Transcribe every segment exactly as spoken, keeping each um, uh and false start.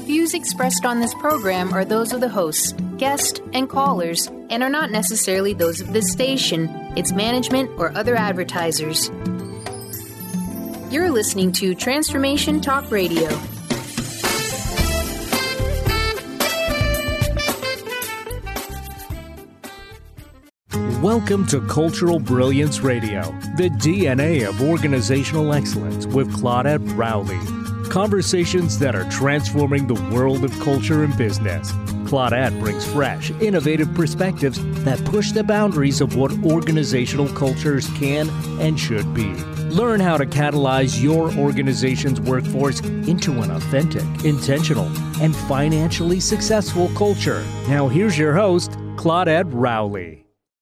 views expressed on this program are those of the hosts, guests, and callers, and are not necessarily those of this station, its management, or other advertisers. You're listening to Transformation Talk Radio. Welcome to Cultural Brilliance Radio, the D N A of organizational excellence with Claudette Rowley. Conversations that are transforming the world of culture and business. Claudette brings fresh, innovative perspectives that push the boundaries of what organizational cultures can and should be. Learn how to catalyze your organization's workforce into an authentic, intentional, and financially successful culture. Now here's your host, Claudette Rowley.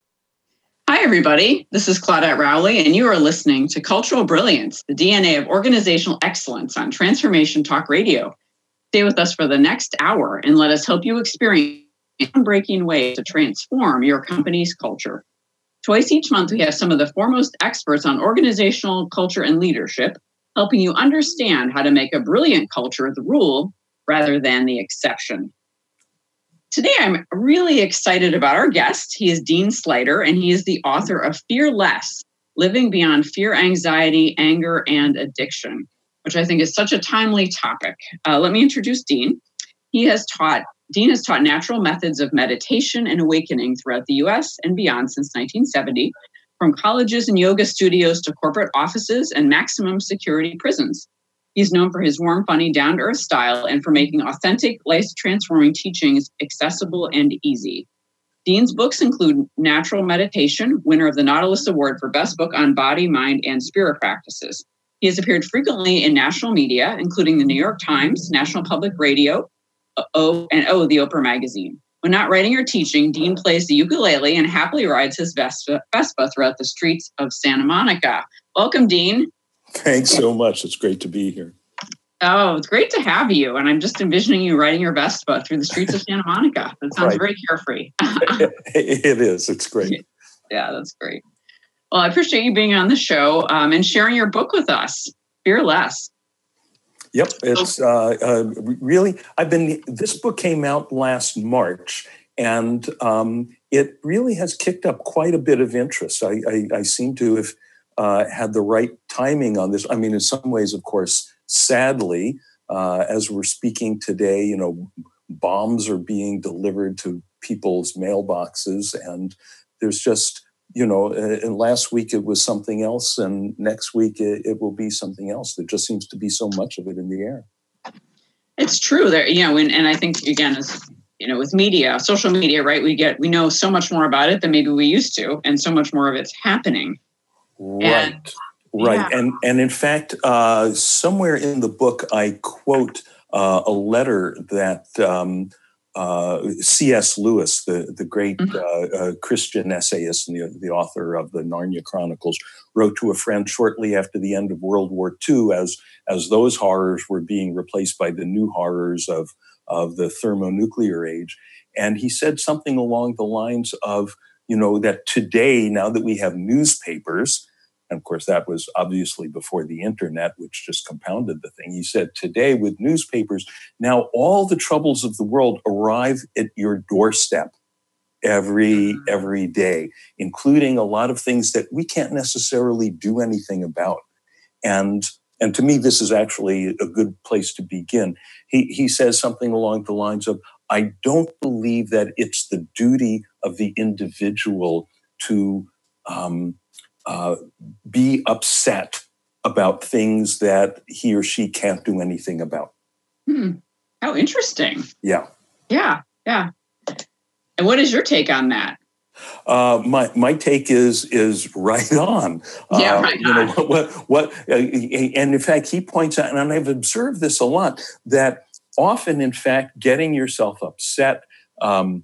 Hi, everybody. This is Claudette Rowley, and you are listening to Cultural Brilliance, the D N A of organizational excellence on Transformation Talk Radio. Stay with us for the next hour and let us help you experience groundbreaking ways to transform your company's culture. Twice each month, we have some of the foremost experts on organizational culture and leadership, helping you understand how to make a brilliant culture the rule rather than the exception. Today, I'm really excited about our guest. He is Dean Sluyter, and he is the author of Fear Less, Living Beyond Fear, Anxiety, Anger, and Addiction, which I think is such a timely topic. Uh, let me introduce Dean. He has taught, Dean has taught natural methods of meditation and awakening throughout the U S and beyond since nineteen seventy, from colleges and yoga studios to corporate offices and maximum security prisons. He's known for his warm, funny, down-to-earth style and for making authentic, life-transforming teachings accessible and easy. Dean's books include Natural Meditation, winner of the Nautilus Award for Best Book on Body, Mind, and Spirit Practices. He has appeared frequently in national media, including the New York Times, National Public Radio, O, and O, the Oprah Magazine. When not writing or teaching, Dean plays the ukulele and happily rides his Vespa, Vespa throughout the streets of Santa Monica. Welcome, Dean. Thanks so much. It's great to be here. Oh, it's great to have you. And I'm just envisioning you riding your Vespa through the streets of Santa Monica. That sounds right. Very carefree. It is. It's great. Yeah, that's great. Well, I appreciate you being on the show um, and sharing your book with us, Fear Less. Yep. It's uh, uh, really, I've been, this book came out last March, and um, it really has kicked up quite a bit of interest. I, I, I seem to have Uh, had the right timing on this. I mean, in some ways, of course, sadly, uh, as we're speaking today, you know, bombs are being delivered to people's mailboxes, and there's just, you know, uh, last week it was something else, and next week it, it will be something else. There just seems to be so much of it in the air. It's true there, you know, and, and I think again, as you know, with media, social media, right? We get we know so much more about it than maybe we used to, and so much more of it's happening. Right, and, right. Yeah. And and in fact, uh, somewhere in the book, I quote uh, a letter that um, uh, C S Lewis, the, the great mm-hmm. uh, uh, Christian essayist and the, the author of the Narnia Chronicles, wrote to a friend shortly after the end of World War Two, as, as those horrors were being replaced by the new horrors of, of the thermonuclear age. And he said something along the lines of, you know, that today, now that we have newspapers, and of course that was obviously before the internet, which just compounded the thing. He said, today with newspapers, now all the troubles of the world arrive at your doorstep every, every day, including a lot of things that we can't necessarily do anything about. And And to me, this is actually a good place to begin. He, he says something along the lines of, I don't believe that it's the duty of the individual to um, uh, be upset about things that he or she can't do anything about. Hmm. How interesting. Yeah. Yeah, yeah. And what is your take on that? Uh, my my take is is right on. Yeah, uh, right you on. know, what what, uh, and in fact, he points out, and I've observed this a lot, that often, in fact, getting yourself upset. Um,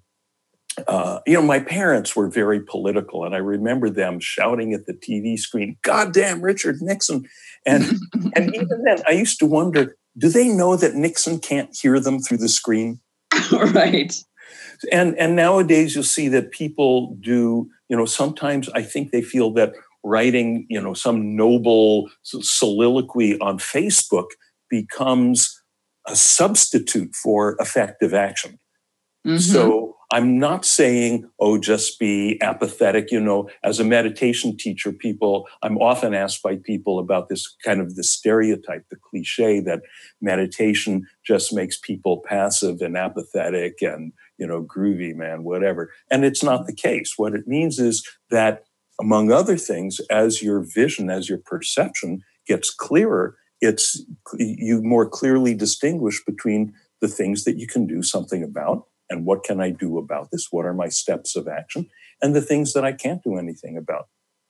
uh, you know, my parents were very political, and I remember them shouting at the T V screen, "Goddamn Richard Nixon!" And and even then, I used to wonder, do they know that Nixon can't hear them through the screen? Right. And and nowadays you'll see that people do, you know, sometimes I think they feel that writing, you know, some noble soliloquy on Facebook becomes a substitute for effective action. Mm-hmm. So I'm not saying, oh, just be apathetic. You know, as a meditation teacher, people, I'm often asked by people about this kind of the stereotype, the cliche that meditation just makes people passive and apathetic and, you know, groovy, man, whatever. And it's not the case. What it means is that, among other things, as your vision, as your perception gets clearer, it's you more clearly distinguish between the things that you can do something about and what can I do about this? What are my steps of action? And the things that I can't do anything about.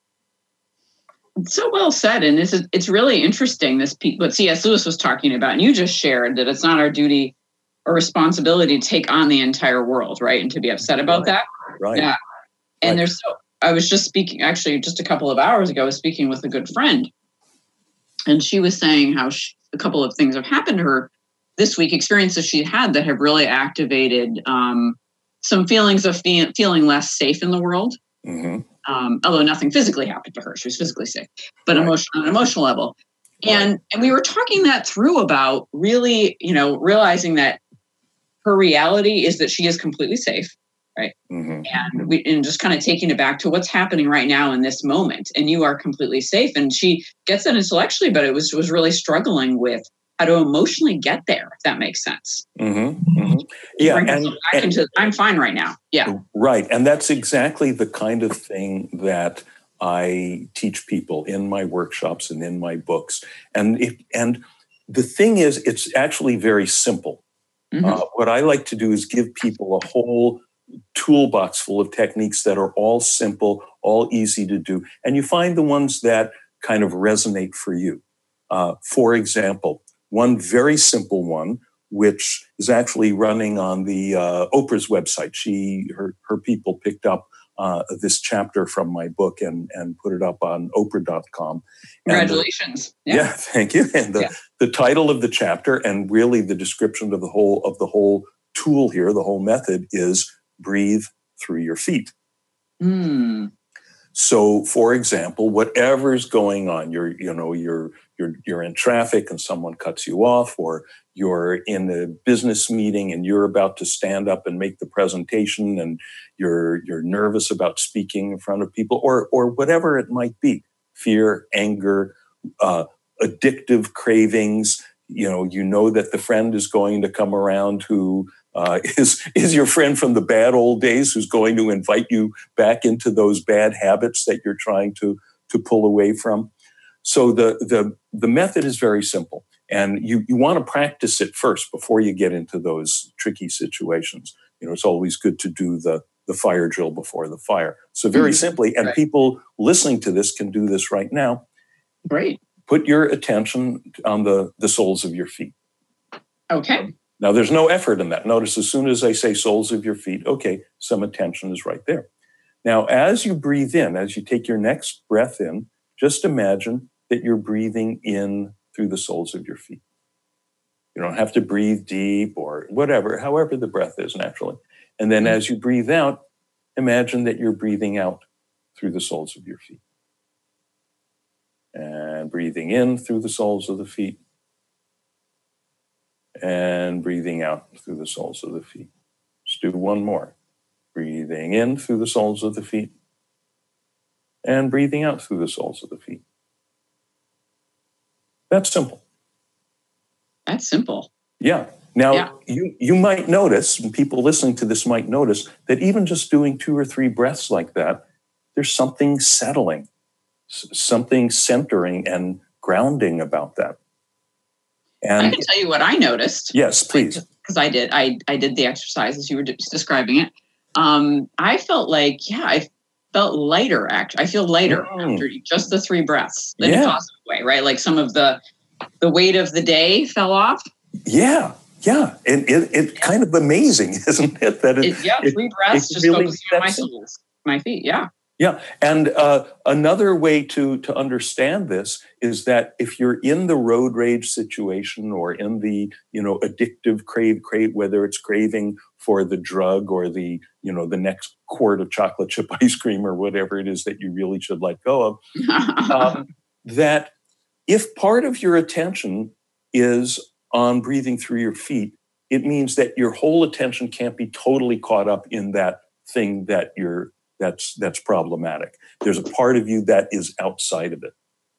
It's so well said. And this is, it's really interesting, this what C S Lewis was talking about. And you just shared that it's not our duty or responsibility to take on the entire world, right? And to be upset about Right. that. Right. Yeah. And Right. there's so, I was just speaking, actually, just a couple of hours ago, I was speaking with a good friend. And she was saying how she, a couple of things have happened to her this week, experiences she had that have really activated um, some feelings of fe- feeling less safe in the world. Mm-hmm. Um, although nothing physically happened to her, she was physically safe, but Right. emotion, on an emotional level. Right. And and we were talking that through about really, you know, realizing that her reality is that she is completely safe, right? Mm-hmm. And we and just kind of taking it back to what's happening right now in this moment, and you are completely safe. And she gets it intellectually, but it was was really struggling with how to emotionally get there, if that makes sense. Mm-hmm. Mm-hmm. Yeah, Bring and, herself back and into, I'm fine right now. Yeah. right, and that's exactly the kind of thing that I teach people in my workshops and in my books. And it, and the thing is, it's actually very simple. Mm-hmm. Uh, what I like to do is give people a whole toolbox full of techniques that are all simple, all easy to do, and you find the ones that kind of resonate for you. Uh, for example, one very simple one, which is actually running on the uh, Oprah's website. She, her, her people picked up uh, this chapter from my book and, and put it up on Oprah dot com. Congratulations. The, yeah. yeah, thank you. And the, yeah. the title of the chapter and really the description of the whole of the whole tool here, the whole method, is breathe through your feet. Mm. So, for example, whatever's going on, you're, you know, you're, you're, you're in traffic and someone cuts you off, or you're in a business meeting and you're about to stand up and make the presentation and you're, you're nervous about speaking in front of people, or, or whatever it might be, fear, anger, uh, addictive cravings. You know, you know that the friend is going to come around who Uh, is is your friend from the bad old days who's going to invite you back into those bad habits that you're trying to to pull away from. So the the the method is very simple, and you you want to practice it first before you get into those tricky situations. You know, it's always good to do the the fire drill before the fire. So very mm-hmm. simply, and right. people listening to this can do this right now. Great. Put your attention on the the soles of your feet. Okay. Now, there's no effort in that. Notice as soon as I say soles of your feet, okay, some attention is right there. Now, as you breathe in, as you take your next breath in, just imagine that you're breathing in through the soles of your feet. You don't have to breathe deep or whatever, however the breath is naturally. And then as you breathe out, imagine that you're breathing out through the soles of your feet. And breathing in through the soles of the feet. And breathing out through the soles of the feet. Let's do one more. Breathing in through the soles of the feet. And breathing out through the soles of the feet. That's simple. That's simple. Yeah. Now, yeah. you, you might notice, and people listening to this might notice, that even just doing two or three breaths like that, there's something settling, something centering and grounding about that. And I can tell you what I noticed. Yes, please. Because I did. I, I did the exercise as you were describing it. Um, I felt like, yeah, I felt lighter, actually. I feel lighter mm. after just the three breaths in yeah. a positive way, right? Like some of the the weight of the day fell off. Yeah, yeah. And it, it's yeah. kind of amazing, isn't it? That it, it Yeah, three it, breaths, it just really focusing on my soles, my feet, yeah. Yeah, and uh, another way to, to understand this is that if you're in the road rage situation or in the, you know, addictive crave, crave, whether it's craving for the drug or the, you know, the next quart of chocolate chip ice cream or whatever it is that you really should let go of, um, that if part of your attention is on breathing through your feet, it means that your whole attention can't be totally caught up in that thing that you're that's that's problematic. There's a part of you that is outside of it.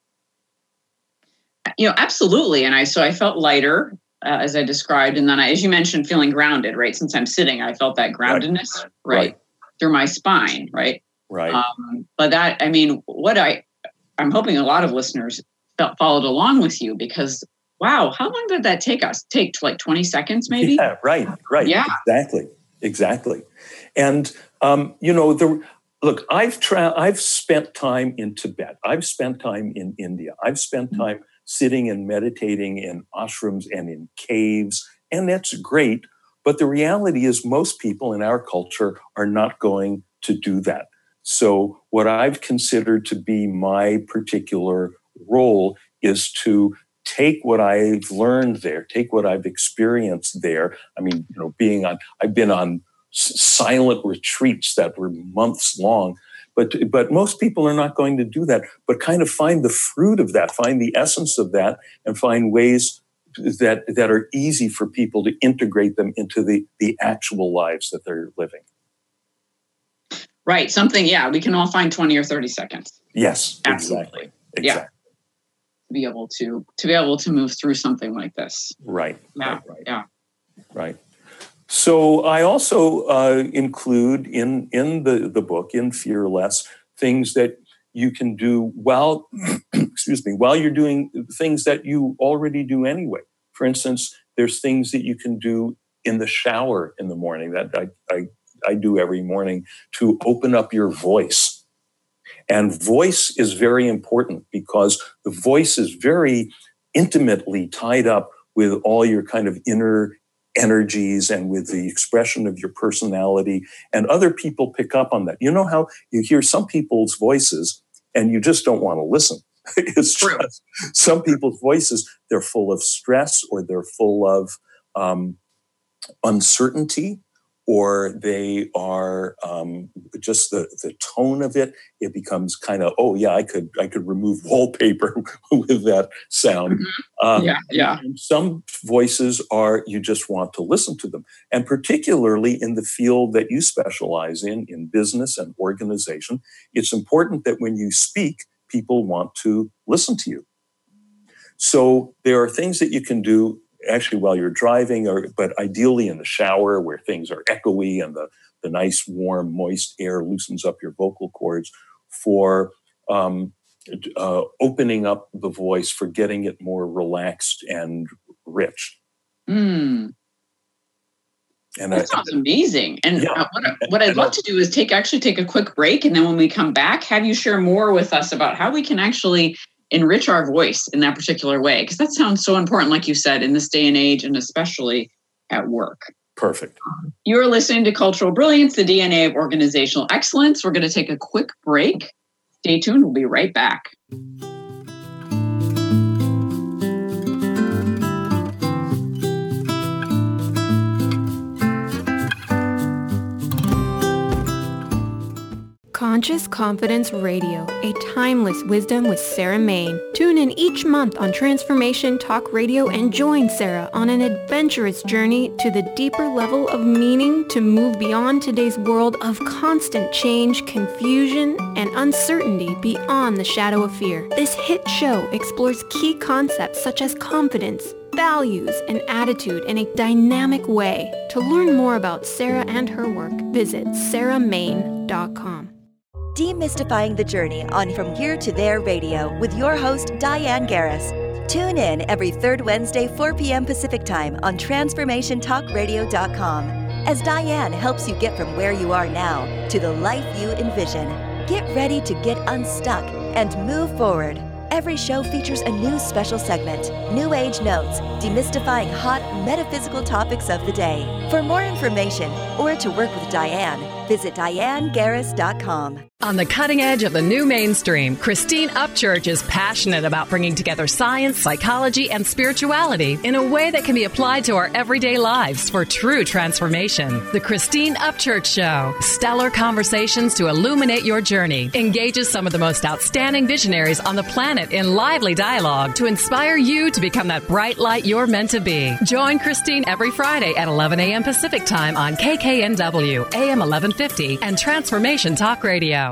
You know, absolutely. And I so I felt lighter, uh, as I described, and then I, as you mentioned, feeling grounded. Right, since I'm sitting, I felt that groundedness right, right, right. through my spine. Right, right. Um, but that, I mean, what I I'm hoping a lot of listeners felt, followed along with you, because wow, how long did that take us? Take like twenty seconds, maybe? Yeah, right, right. Yeah, exactly, exactly. And um, you know, the look, I've tra- I've spent time in Tibet. I've spent time in India. I've spent time mm-hmm. sitting and meditating in ashrams and in caves, and that's great. But the reality is, most people in our culture are not going to do that. So, what I've considered to be my particular role is to take what I've learned there, take what I've experienced there. I mean, you know, being on, I've been on s- silent retreats that were months long, but but most people are not going to do that, but kind of find the fruit of that, find the essence of that, and find ways that that are easy for people to integrate them into the, the actual lives that they're living. Right. Something, yeah, we can all find twenty or thirty seconds. Yes, absolutely. Exactly. exactly. Yeah. be able to to be able to move through something like this. Right. Yeah. Right. right. Yeah. Right. So I also uh, include in in the, the book, in Fear Less, things that you can do while, excuse me, while you're doing things that you already do anyway. For instance, there's things that you can do in the shower in the morning that I, I, I do every morning to open up your voice. And voice is very important because the voice is very intimately tied up with all your kind of inner energies and with the expression of your personality. And other people pick up on that. You know how you hear some people's voices and you just don't want to listen. It's true. Just, some people's voices, they're full of stress, or they're full of um, uncertainty, or they are um, just the, the tone of it. It becomes kind of, oh yeah, I could I could remove wallpaper with that sound. Mm-hmm. Um, yeah, yeah. And some voices are, you just want to listen to them. And particularly in the field that you specialize in, in business and organization, it's important that when you speak, people want to listen to you. So there are things that you can do actually while you're driving, or but ideally in the shower where things are echoey and the, the nice, warm, moist air loosens up your vocal cords, for um, uh, opening up the voice, for getting it more relaxed and rich. Mm. And that I, sounds amazing. And yeah. uh, what, what I'd love to do is take actually take a quick break, and then when we come back, have you share more with us about how we can actually enrich our voice in that particular way, because that sounds so important, like you said, in this day and age, and especially at work. Perfect. You're listening to Cultural Brilliance, the D N A of Organizational Excellence. We're going to take a quick break. Stay tuned. We'll be right back. Conscious Confidence Radio, a timeless wisdom with Sarah Main. Tune in each month on Transformation Talk Radio and join Sarah on an adventurous journey to the deeper level of meaning to move beyond today's world of constant change, confusion, and uncertainty beyond the shadow of fear. This hit show explores key concepts such as confidence, values, and attitude in a dynamic way. To learn more about Sarah and her work, visit sarah main dot com. Demystifying the Journey on From Here to There Radio with your host, Diane Garris. Tune in every third Wednesday, four p.m. Pacific Time on transformation talk radio dot com as Diane helps you get from where you are now to the life you envision. Get ready to get unstuck and move forward. Every show features a new special segment, New Age Notes, demystifying hot metaphysical topics of the day. For more information, or to work with Diane, visit diane garris dot com. On the cutting edge of the new mainstream, Christine Upchurch is passionate about bringing together science, psychology, and spirituality in a way that can be applied to our everyday lives for true transformation. The Christine Upchurch Show, stellar conversations to illuminate your journey, engages some of the most outstanding visionaries on the planet in lively dialogue to inspire you to become that bright light you're meant to be. Join Christine every Friday at eleven a.m. Pacific Time on K K N W, A M eleven fifty, and Transformation Talk Radio.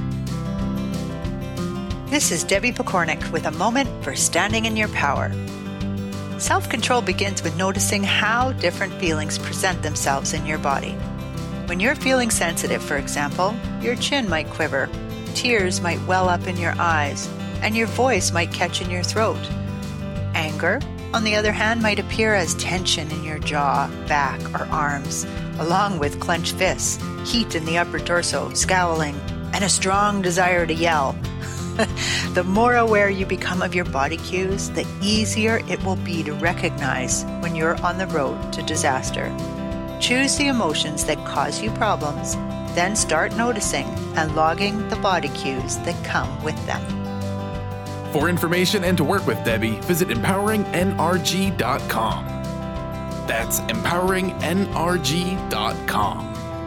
This is Debbie Pokornik with a moment for standing in your power. Self-control begins with noticing how different feelings present themselves in your body. When you're feeling sensitive, for example, your chin might quiver, tears might well up in your eyes, and your voice might catch in your throat. Anger, on the other hand, might appear as tension in your jaw, back, or arms, along with clenched fists, heat in the upper torso, scowling, and a strong desire to yell. The more aware you become of your body cues, the easier it will be to recognize when you're on the road to disaster. Choose the emotions that cause you problems, then start noticing and logging the body cues that come with them. For information and to work with Debbie, visit empowering N R G dot com. That's empowering N R G dot com.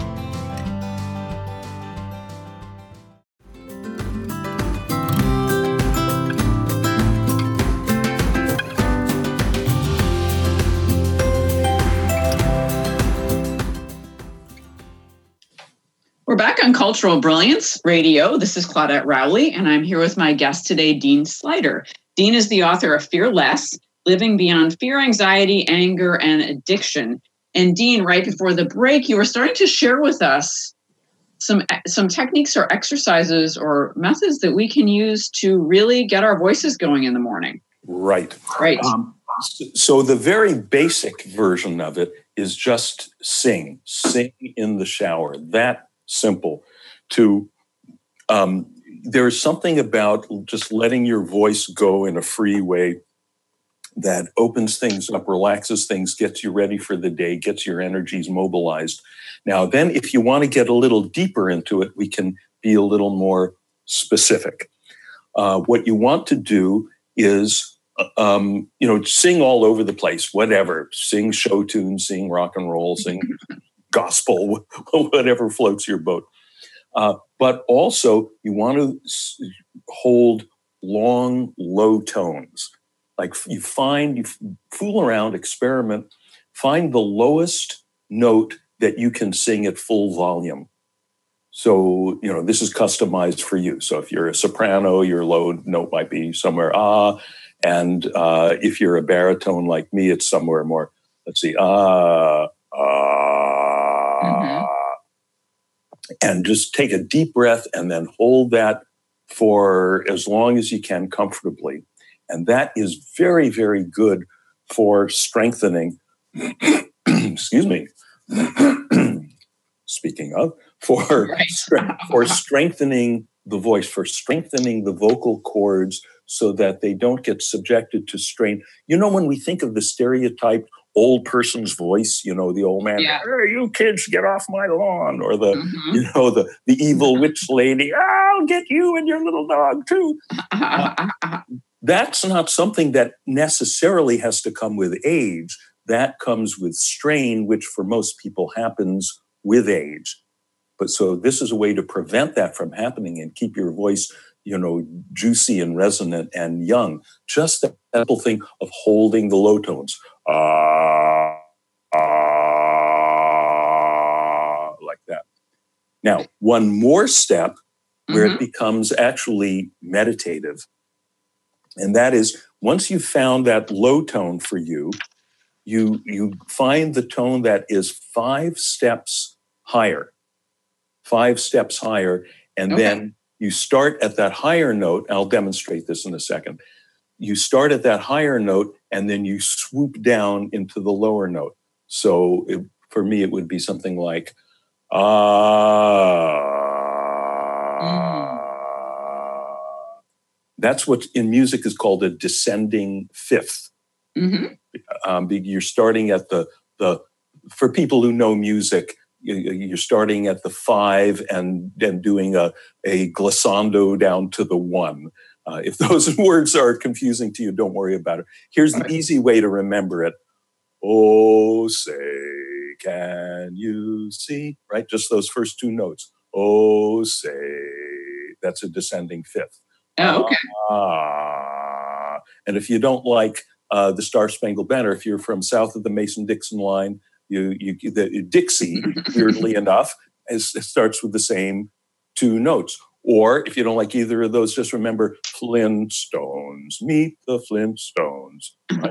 We're back on Cultural Brilliance Radio. This is Claudette Rowley, and I'm here with my guest today, Dean Sluyter. Dean is the author of Fear Less, Living Beyond Fear, Anxiety, Anger, and Addiction. And Dean, right before the break, you were starting to share with us some, some techniques or exercises or methods that we can use to really get our voices going in the morning. Right. Right. Um, so the very basic version of it is just sing. Sing in the shower. That simple. To um, there's something about just letting your voice go in a free way that opens things up, relaxes things, gets you ready for the day, gets your energies mobilized. Now, then, if you want to get a little deeper into it, we can be a little more specific. Uh, what you want to do is, um, you know, sing all over the place, whatever. Sing show tunes, sing rock and roll, sing gospel, whatever floats your boat. Uh, but also, you want to s- hold long, low tones. Like you find, you fool around, experiment, find the lowest note that you can sing at full volume. So, you know, this is customized for you. So if you're a soprano, your low note might be somewhere, ah. And uh, if you're a baritone like me, it's somewhere more, let's see, ah, ah. Mm-hmm. And just take a deep breath and then hold that for as long as you can comfortably. And that is very, very good for strengthening, excuse me, speaking of, for, right. stre- for strengthening the voice, for strengthening the vocal cords so that they don't get subjected to strain. You know, when we think of the stereotyped old person's voice, you know, the old man, yeah. Hey, you kids, get off my lawn, or the, mm-hmm. you know, the, the evil witch lady, I'll get you and your little dog too. Uh, that's not something that necessarily has to come with age. That comes with strain, which for most people happens with age. But so this is a way to prevent that from happening and keep your voice, you know, juicy and resonant and young. Just that simple thing of holding the low tones. Ah, uh, uh, like that. Now, one more step where mm-hmm. it becomes actually meditative. And that is, once you've found that low tone for you, you, you find the tone that is five steps higher, five steps higher, and okay. then you start at that higher note. I'll demonstrate this in a second. You start at that higher note, and then you swoop down into the lower note. So it, for me, it would be something like, ah. Mm. That's what in music is called a descending fifth. Mm-hmm. Um, you're starting at the, the, for people who know music, you're starting at the five and then doing a, a glissando down to the one. Uh, if those words are confusing to you, don't worry about it. Here's the easy way to remember it. Oh, say, can you see? Right? Just those first two notes. Oh, say. That's a descending fifth. Oh, okay. Ah. And if you don't like uh, the Star Spangled Banner, if you're from south of the Mason-Dixon line, you, you the Dixie, weirdly enough, is, it starts with the same two notes. Or if you don't like either of those, just remember Flintstones, meet the Flintstones. Right?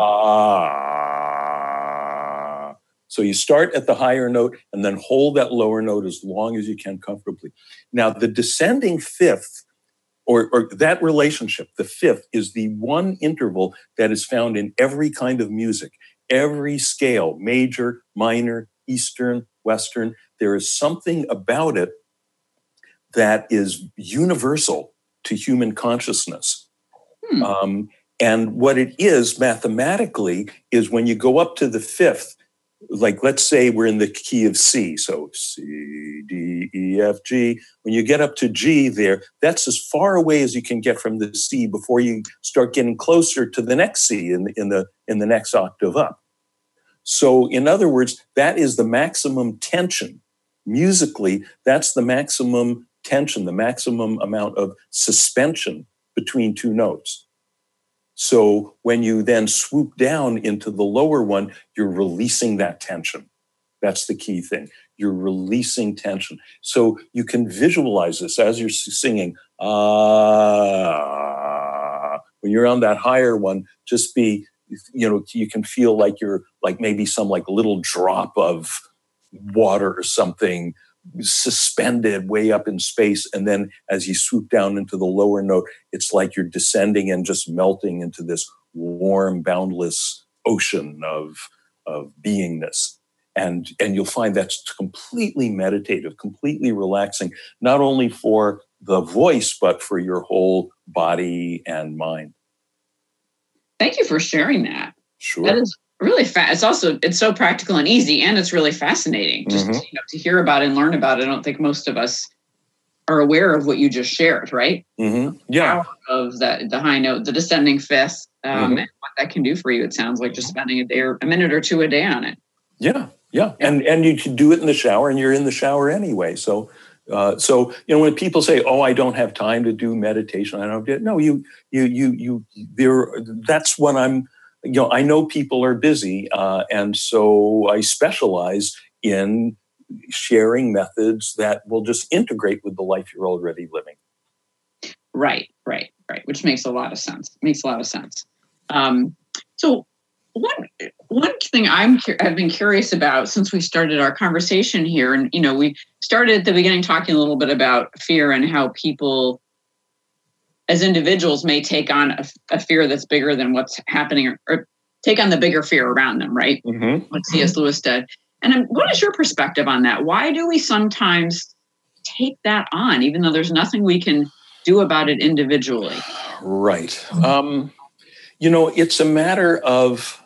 Ah. So you start at the higher note and then hold that lower note as long as you can comfortably. Now, the descending fifth, or, or that relationship, the fifth, is the one interval that is found in every kind of music, every scale, major, minor, Eastern, Western. There is something about it that is universal to human consciousness. Hmm. Um, and what it is mathematically is when you go up to the fifth, like let's say we're in the key of C, so C, D, E, F, G. When you get up to G there, that's as far away as you can get from the C before you start getting closer to the next C in, in, the, in the next octave up. So in other words, that is the maximum tension. Musically, that's the maximum tension, the maximum amount of suspension between two notes. So when you then swoop down into the lower one, you're releasing that tension. That's the key thing. You're releasing tension. So you can visualize this as you're singing. Ah, when you're on that higher one, just be, you know, you can feel like you're like maybe some like little drop of water or something suspended way up in space. And then as you swoop down into the lower note, it's like you're descending and just melting into this warm, boundless ocean of, of beingness. And, and you'll find that's completely meditative, completely relaxing, not only for the voice, but for your whole body and mind. Thank you for sharing that. Sure. That is really fast. It's also, it's so practical and easy, and it's really fascinating just mm-hmm. you know, to hear about it and learn about it. I don't think most of us are aware of what you just shared, right? Mm-hmm. Yeah. Of that, the high note, the descending fifth, um, mm-hmm. and what that can do for you. It sounds like just spending a day or a minute or two a day on it. Yeah. Yeah. yeah. And, and you can do it in the shower, and you're in the shower anyway. So, uh, so, you know, when people say, oh, I don't have time to do meditation, I don't get, no, you, you, you, you, there, that's what I'm, you know, I know people are busy, uh, and so I specialize in sharing methods that will just integrate with the life you're already living. Right, right, right. Which makes a lot of sense. Makes a lot of sense. Um, so one one thing I'm I've been curious about since we started our conversation here, and you know, we started at the beginning talking a little bit about fear and how people, as individuals, may take on a, a fear that's bigger than what's happening, or, or take on the bigger fear around them, right? Mm-hmm. Like C S Lewis did. And um, what is your perspective on that? Why do we sometimes take that on, even though there's nothing we can do about it individually? Right. Um, you know, it's a matter of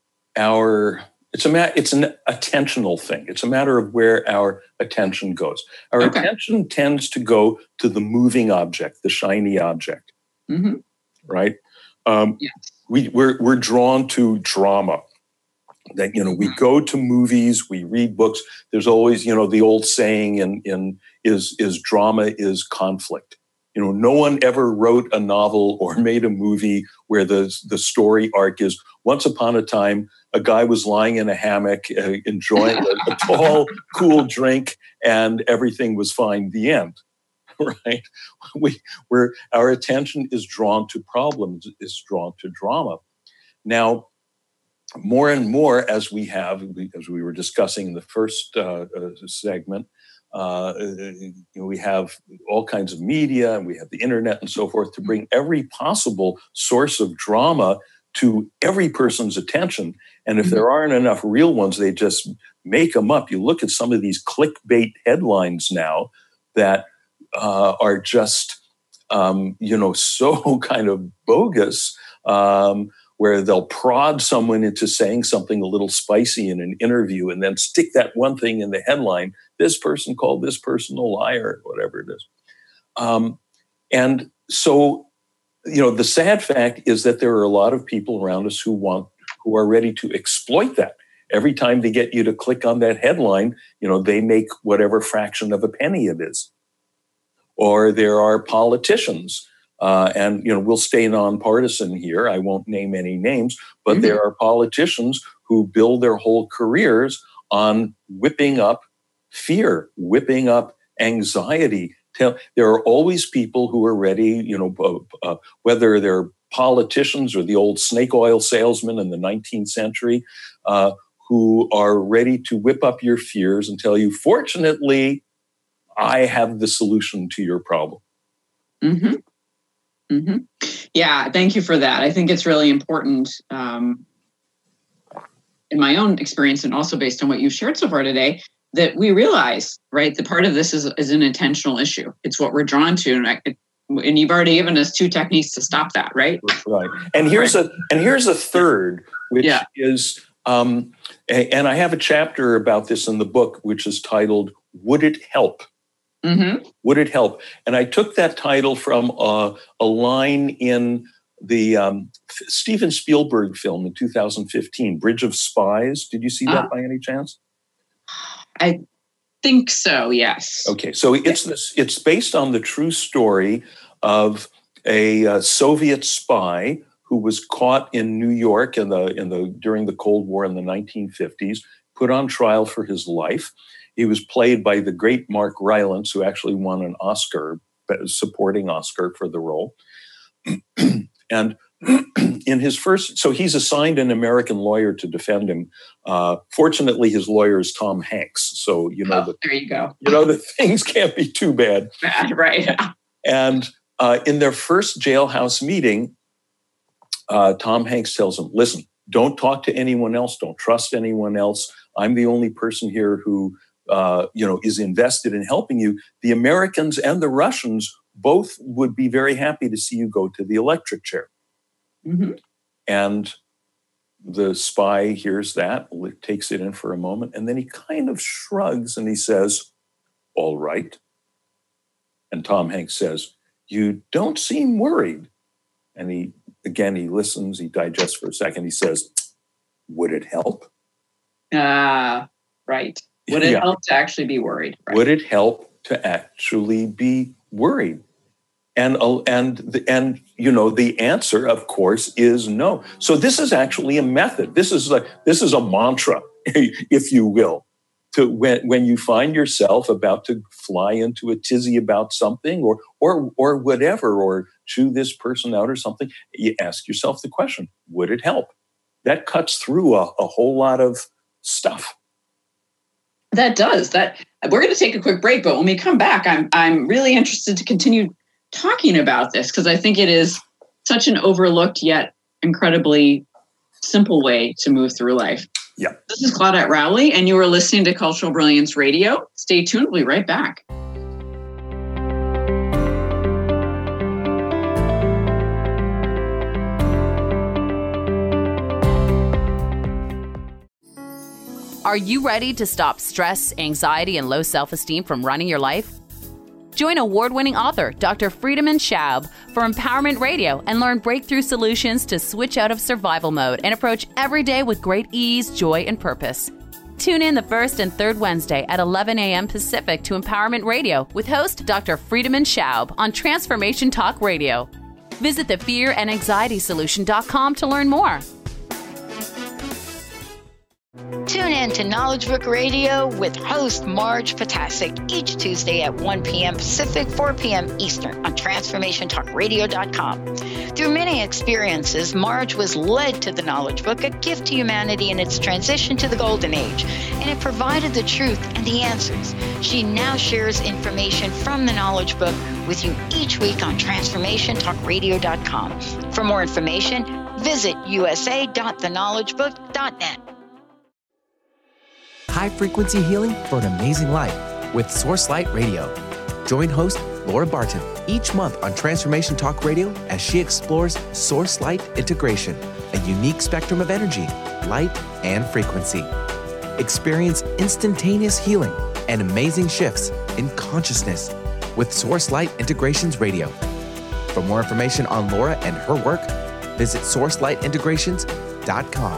our... It's a ma- It's an attentional thing. It's a matter of where our attention goes. Our okay. attention tends to go to the moving object, the shiny object, mm-hmm. right? Um, yes. We we're we're drawn to drama. That you know, we go to movies, we read books. There's always you know the old saying in in is is drama is conflict. You know, no one ever wrote a novel or made a movie where the the story arc is once upon a time. A guy was lying in a hammock, uh, enjoying a, a tall, cool drink, and everything was fine. The end, right? We, where our attention is drawn to problems, is drawn to drama. Now, more and more, as we have, as we were discussing in the first uh, uh, segment, uh, you know, we have all kinds of media, and we have the internet and so forth to bring every possible source of drama to every person's attention. And if there aren't enough real ones, they just make them up. You look at some of these clickbait headlines now that uh, are just, um, you know, so kind of bogus. Um, where they'll prod someone into saying something a little spicy in an interview and then stick that one thing in the headline, this person called this person a liar, whatever it is. Um, and so, you know, the sad fact is that there are a lot of people around us who want, who are ready to exploit that. Every time they get you to click on that headline, you know, they make whatever fraction of a penny it is. Or there are politicians, uh, and, you know, we'll stay nonpartisan here. I won't name any names, but mm-hmm. there are politicians who build their whole careers on whipping up fear, whipping up anxiety. There are always people who are ready, you know, uh, whether they're politicians or the old snake oil salesman in the nineteenth century, uh, who are ready to whip up your fears and tell you, fortunately, I have the solution to your problem. Mm-hmm. Mm-hmm. Yeah, thank you for that. I think it's really important um, in my own experience and also based on what you've shared so far today, that we realize, right, that part of this is, is an intentional issue. It's what we're drawn to. And, I, and you've already given us two techniques to stop that, right? Right. And here's right. a and here's a third, which yeah. is... Um, and I have a chapter about this in the book, which is titled, Would It Help? Mm-hmm. Would It Help? And I took that title from a, a line in the um, Steven Spielberg film in two thousand fifteen, Bridge of Spies. Did you see that uh, by any chance? I think so, yes. Okay, so it's this, it's based on the true story of a uh, Soviet spy who was caught in New York in the in the during the Cold War in the nineteen fifties, put on trial for his life. He was played by the great Mark Rylance, who actually won an Oscar, supporting Oscar for the role. And in his first, so he's assigned an American lawyer to defend him. Uh, fortunately, his lawyer is Tom Hanks, so you know oh, that there you go. You know that things can't be too bad, bad, right? And uh, in their first jailhouse meeting, Uh, Tom Hanks tells him, listen, don't talk to anyone else. Don't trust anyone else. I'm the only person here who, uh, you know, is invested in helping you. The Americans and the Russians both would be very happy to see you go to the electric chair. Mm-hmm. And the spy hears that, takes it in for a moment, and then he kind of shrugs and he says, all right. And Tom Hanks says, you don't seem worried. And he Again, he listens, he digests for a second. He says, would it help? Ah, uh, right. Would it yeah. help to actually be worried? Right. Would it help to actually be worried? And, uh, and, the, and, you know, the answer, of course, is no. So this is actually a method. This is like, this is a mantra, if you will. To when, when you find yourself about to fly into a tizzy about something or or or whatever, or chew this person out or something, you ask yourself the question, would it help? That cuts through a, a whole lot of stuff. That does. That we're going to take a quick break, but when we come back, I'm I'm really interested to continue talking about this because I think it is such an overlooked yet incredibly simple way to move through life. Yeah. This is Claudette Rowley, and you are listening to Cultural Brilliance Radio. Stay tuned. We'll be right back. Are you ready to stop stress, anxiety, and low self-esteem from running your life? Join award-winning author Doctor Friedemann Schaub for Empowerment Radio and learn breakthrough solutions to switch out of survival mode and approach every day with great ease, joy, and purpose. Tune in the first and third Wednesday at eleven a.m. Pacific to Empowerment Radio with host Doctor Friedemann Schaub on Transformation Talk Radio. Visit the fear and anxiety solution dot com to learn more. Tune in to Knowledge Book Radio with host Marge Potasic each Tuesday at one p.m. Pacific, four p.m. Eastern on Transformation Talk Radio dot com. Through many experiences, Marge was led to the Knowledge Book, a gift to humanity in its transition to the Golden Age, and it provided the truth and the answers. She now shares information from the Knowledge Book with you each week on Transformation Talk Radio dot com. For more information, visit u s a dot the knowledge book dot net. High-frequency healing for an amazing life with Source Light Radio. Join host Laura Barton each month on Transformation Talk Radio as she explores Source Light integration, a unique spectrum of energy, light, and frequency. Experience instantaneous healing and amazing shifts in consciousness with Source Light Integrations Radio. For more information on Laura and her work, visit source light integrations dot com.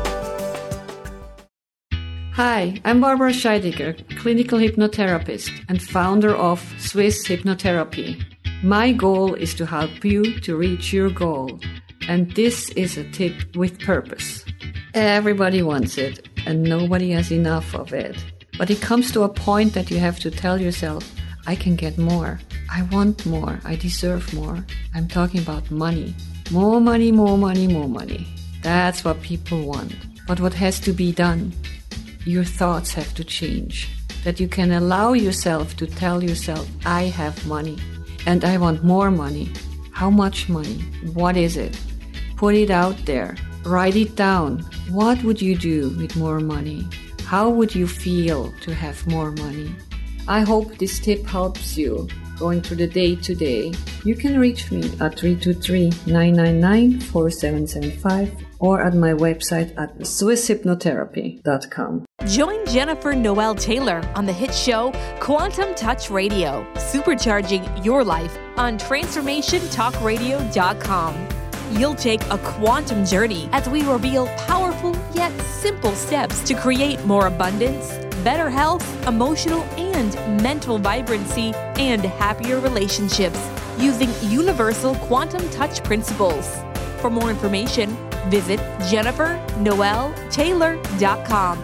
Hi, I'm Barbara Scheidegger, clinical hypnotherapist and founder of Swiss Hypnotherapy. My goal is to help you to reach your goal, and this is a tip with purpose. Everybody wants it, and nobody has enough of it. But it comes to a point that you have to tell yourself, I can get more. I want more. I deserve more. I'm talking about money. More money, more money, more money. That's what people want. But what has to be done? Your thoughts have to change. That you can allow yourself to tell yourself, I have money and I want more money. How much money? What is it? Put it out there. Write it down. What would you do with more money? How would you feel to have more money? I hope this tip helps you going through the day today. You can reach me at three two three, nine nine nine, four seven seven five or at my website at swiss hypnotherapy dot com. Join Jennifer Noel Taylor on the hit show Quantum Touch Radio, supercharging your life on transformation talk radio dot com. You'll take a quantum journey as we reveal powerful yet simple steps to create more abundance, better health, emotional and mental vibrancy, and happier relationships using universal quantum touch principles. For more information, visit jennifer noel taylor dot com.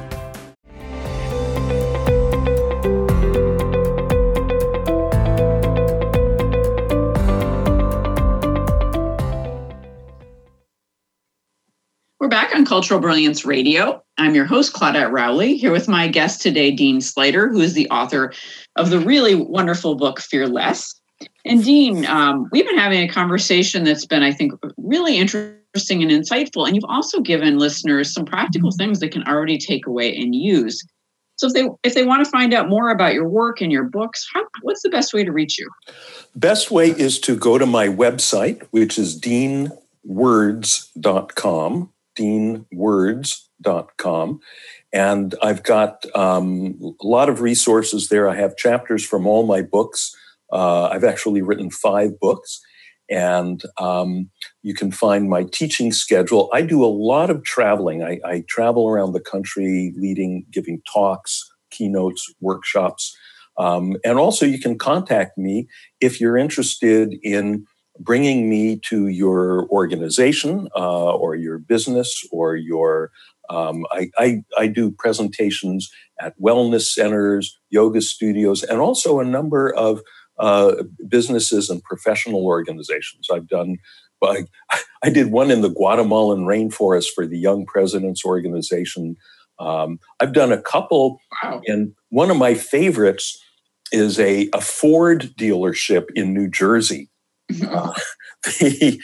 We're back on Cultural Brilliance Radio. I'm your host, Claudette Rowley, here with my guest today, Dean Sluyter, who is the author of the really wonderful book, Fearless. And Dean, um, we've been having a conversation that's been, I think, really interesting and insightful. And you've also given listeners some practical things they can already take away and use. So if they if they want to find out more about your work and your books, how, what's the best way to reach you? Best way is to go to my website, which is dean words dot com. dean words dot com. And I've got um, a lot of resources there. I have chapters from all my books. Uh, I've actually written five books. And um, you can find my teaching schedule. I do a lot of traveling. I, I travel around the country leading, giving talks, keynotes, workshops. Um, and also you can contact me if you're interested in bringing me to your organization uh, or your business or your, um, I, I, I do presentations at wellness centers, yoga studios, and also a number of uh, businesses and professional organizations. I've done, I, I did one in the Guatemalan rainforest for the Young Presidents Organization. Um, I've done a couple, wow. And one of my favorites is a, a Ford dealership in New Jersey. Uh, the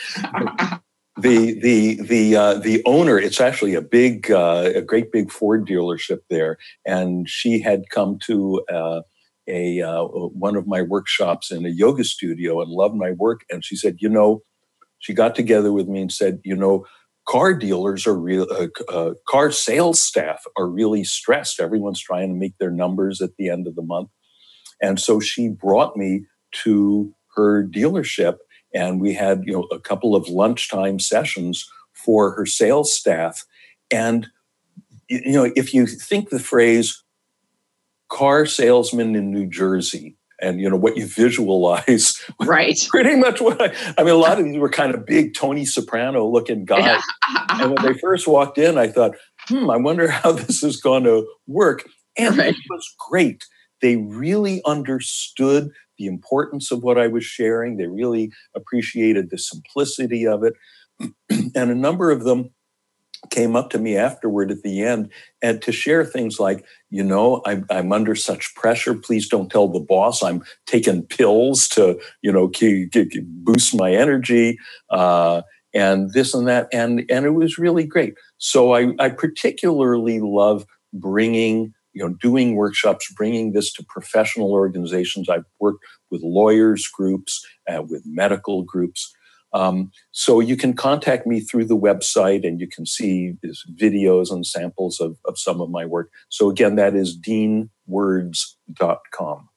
the the the uh, the owner, it's actually a big, uh, a great big Ford dealership there, and she had come to uh, a uh, one of my workshops in a yoga studio and loved my work, and she said, you know, she got together with me and said, you know, car dealers are real, uh, uh, car sales staff are really stressed. Everyone's trying to make their numbers at the end of the month, and so she brought me to her dealership, and we had, you know, a couple of lunchtime sessions for her sales staff. And, you know, if you think the phrase car salesman in New Jersey and, you know, what you visualize, right? Pretty much what I, I mean, a lot of these were kind of big Tony Soprano looking guys. And when they first walked in, I thought, hmm, I wonder how this is going to work. And right. It was great. They really understood the importance of what I was sharing. They really appreciated the simplicity of it. And a number of them came up to me afterward at the end and to share things like, you know, I'm, I'm under such pressure. Please don't tell the boss I'm taking pills to, you know, k- k- boost my energy uh, and this and that. And, and it was really great. So I, I particularly love bringing you know, doing workshops, bringing this to professional organizations. I've worked with lawyers groups, uh, with medical groups. Um, so you can contact me through the website, and you can see videos and samples of, of some of my work. So again, that is dean words dot com.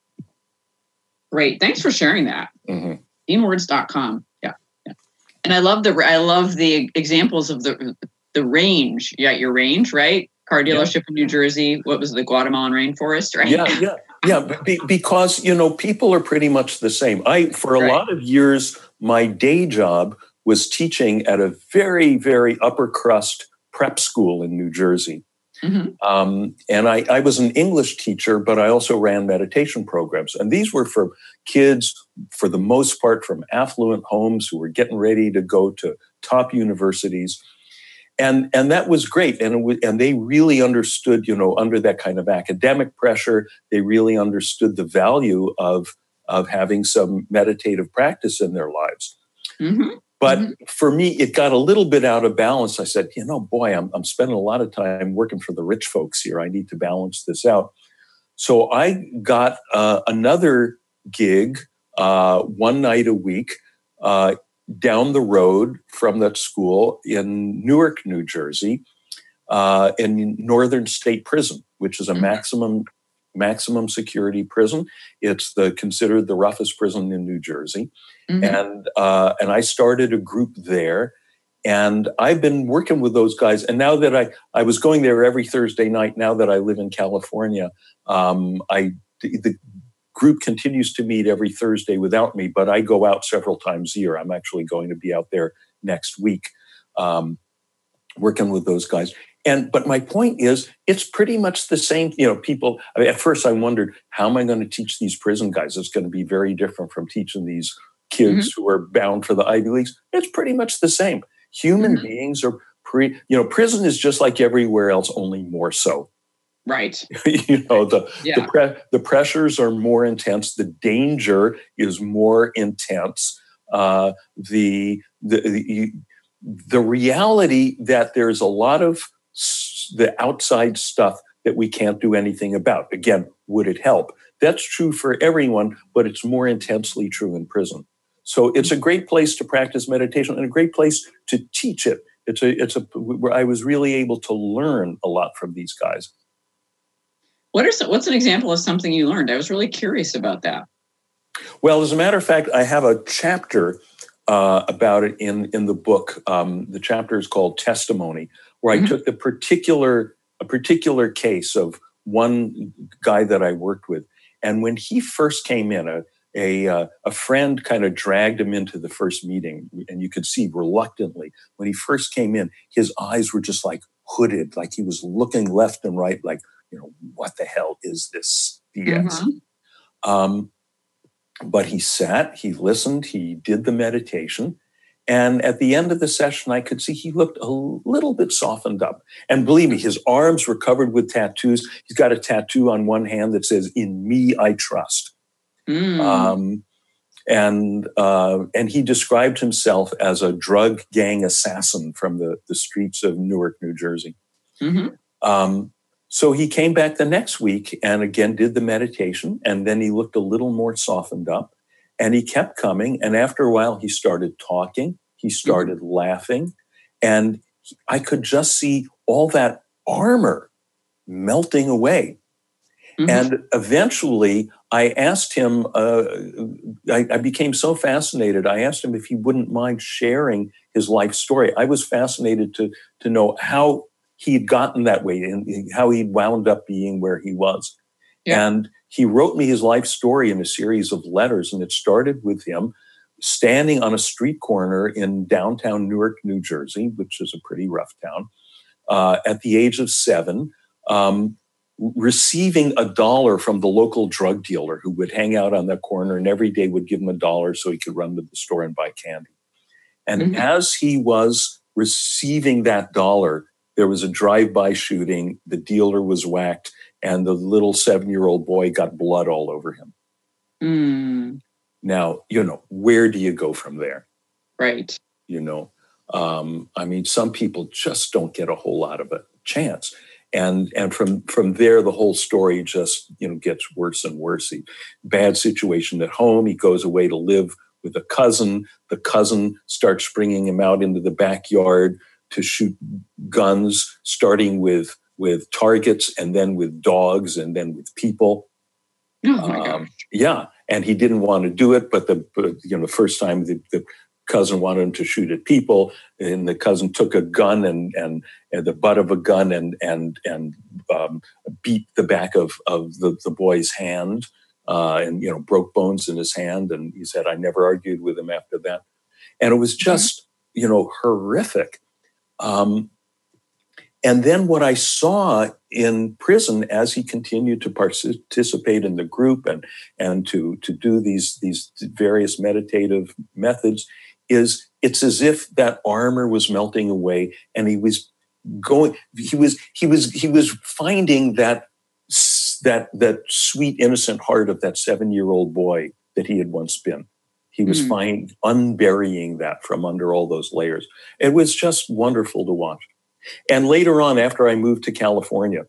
Great. Thanks for sharing that. Mm-hmm. dean words dot com. Yeah. yeah. And I love the I love the examples of the the range. Yeah, your range, right? Car dealership yeah. in New Jersey. What was it, the Guatemalan rainforest, right? Yeah, yeah, yeah. Be, because, you know, people are pretty much the same. I, for a right. lot of years, my day job was teaching at a very, very upper crust prep school in New Jersey. Mm-hmm. Um, and I, I was an English teacher, but I also ran meditation programs. And these were for kids, for the most part, from affluent homes who were getting ready to go to top universities. And, and that was great. And, it was, and they really understood, you know, under that kind of academic pressure, they really understood the value of, of having some meditative practice in their lives. Mm-hmm. But mm-hmm. for me, it got a little bit out of balance. I said, you know, boy, I'm, I'm spending a lot of time working for the rich folks here. I need to balance this out. So I got uh, another gig uh, one night a week uh, down the road from that school in Newark, New Jersey, uh, in Northern State Prison, which is a mm-hmm. maximum maximum security prison. It's the considered the roughest prison in New Jersey. Mm-hmm. And uh, and I started a group there. And I've been working with those guys. And now that I, I was going there every Thursday night, now that I live in California, um, I the group continues to meet every Thursday without me, but I go out several times a year. I'm actually going to be out there next week um, working with those guys. And but my point is, it's pretty much the same. You know, people. I mean, at first, I wondered, how am I going to teach these prison guys? It's going to be very different from teaching these kids mm-hmm. who are bound for the Ivy Leagues. It's pretty much the same. Human mm-hmm. beings are pre. You know, prison is just like everywhere else, only more so. Right. you know, the yeah. the, pre- the pressures are more intense. The danger is more intense. Uh, the the the the reality that there's a lot of the outside stuff that we can't do anything about. Again, would it help? That's true for everyone, but it's more intensely true in prison. So it's a great place to practice meditation and a great place to teach it. It's a, it's a, where I was really able to learn a lot from these guys. What are some, what's an example of something you learned? I was really curious about that. Well, as a matter of fact, I have a chapter uh, about it in, in the book. Um, the chapter is called Testimony, where I mm-hmm. took the particular a particular case of one guy that I worked with, and when he first came in, a a, uh, a friend kind of dragged him into the first meeting, and you could see reluctantly when he first came in, his eyes were just like hooded, like he was looking left and right, like, you know, what the hell is this B S? Mm-hmm. Um, but he sat, he listened, he did the meditation. And at the end of the session, I could see he looked a little bit softened up. And believe me, his arms were covered with tattoos. He's got a tattoo on one hand that says, "In me, I trust." Mm. Um, and uh, and he described himself as a drug gang assassin from the, the streets of Newark, New Jersey. Mm-hmm. Um, so he came back the next week and again did the meditation. And then he looked a little more softened up. And he kept coming. And after a while, he started talking. He started mm-hmm. laughing. And I could just see all that armor melting away. Mm-hmm. And eventually, I asked him, uh, I, I became so fascinated. I asked him if he wouldn't mind sharing his life story. I was fascinated to, to know how he'd gotten that way and how he wound up being where he was. Yeah. And he wrote me his life story in a series of letters, and it started with him standing on a street corner in downtown Newark, New Jersey, which is a pretty rough town, uh, at the age of seven, um, receiving a dollar from the local drug dealer who would hang out on that corner and every day would give him a dollar so he could run to the store and buy candy. And mm-hmm. as he was receiving that dollar, there was a drive-by shooting, the dealer was whacked, and the little seven-year-old boy got blood all over him. Mm. Now, you know, where do you go from there? Right. You know, um, I mean, some people just don't get a whole lot of a chance. And and from, from there, the whole story just, you know, gets worse and worse. He, bad situation at home. He goes away to live with a cousin. The cousin starts bringing him out into the backyard to shoot guns, starting with, with targets and then with dogs and then with people. Oh my um, gosh. Yeah. And he didn't want to do it, but the, you know, the first time the, the cousin wanted him to shoot at people, and the cousin took a gun and, and, and the butt of a gun and, and, and um, beat the back of, of the, the boy's hand. Uh, and, you know, broke bones in his hand. And he said, I never argued with him after that. And it was just, you know, horrific. Um, and then what I saw in prison as he continued to participate in the group and, and to, to do these, these various meditative methods is it's as if that armor was melting away and he was going, he was, he was, he was finding that that that sweet, innocent heart of that seven-year-old boy that he had once been. He was mm. find, unburying that from under all those layers. It was just wonderful to watch. And later on, after I moved to California,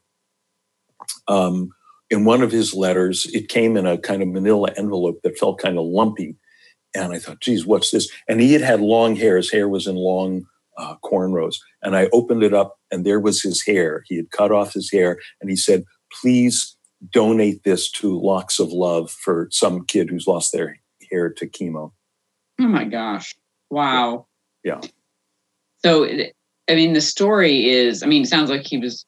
um, in one of his letters, it came in a kind of manila envelope that felt kind of lumpy. And I thought, geez, what's this? And he had had long hair. His hair was in long uh, cornrows. And I opened it up, and there was his hair. He had cut off his hair, and he said, please donate this to Locks of Love for some kid who's lost their hair to chemo. Oh my gosh. Wow. Yeah. So, I mean, the story is, I mean, it sounds like he was,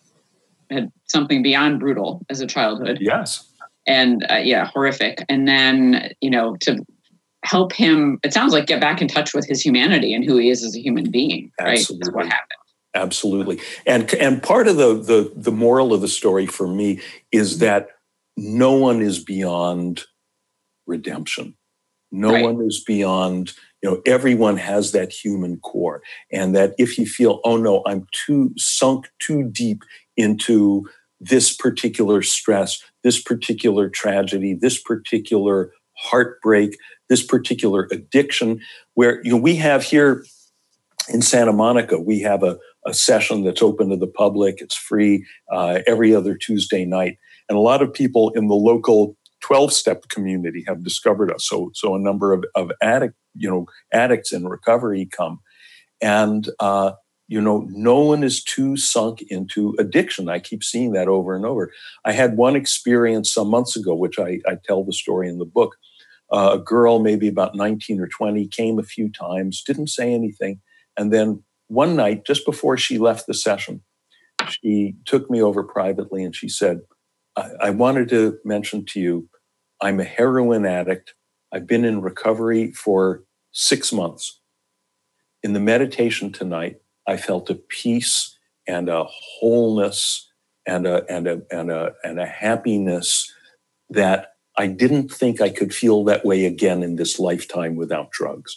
had something beyond brutal as a childhood. Yes. And uh, yeah, horrific. And then, you know, to help him, it sounds like get back in touch with his humanity and who he is as a human being, right? Absolutely. That's what happened. Absolutely. And and part of the, the the moral of the story for me is that no one is beyond redemption. No right. one is beyond, you know, everyone has that human core. And that if you feel, oh no, I'm too sunk too deep into this particular stress, this particular tragedy, this particular heartbreak, this particular addiction, where, you know, we have here in Santa Monica, we have a a session that's open to the public. It's free uh, every other Tuesday night. And a lot of people in the local twelve-step community have discovered us. So, so a number of, of addict, you know, addicts in recovery come. And, uh, you know, no one is too sunk into addiction. I keep seeing that over and over. I had one experience some months ago, which I, I tell the story in the book. Uh, a girl, maybe about nineteen or twenty, came a few times, didn't say anything. And then one night, just before she left the session, she took me over privately and she said, I, I wanted to mention to you, I'm a heroin addict. I've been in recovery for six months. In the meditation tonight, I felt a peace and a wholeness and a, and a, and a, and a happiness that I didn't think I could feel that way again in this lifetime without drugs.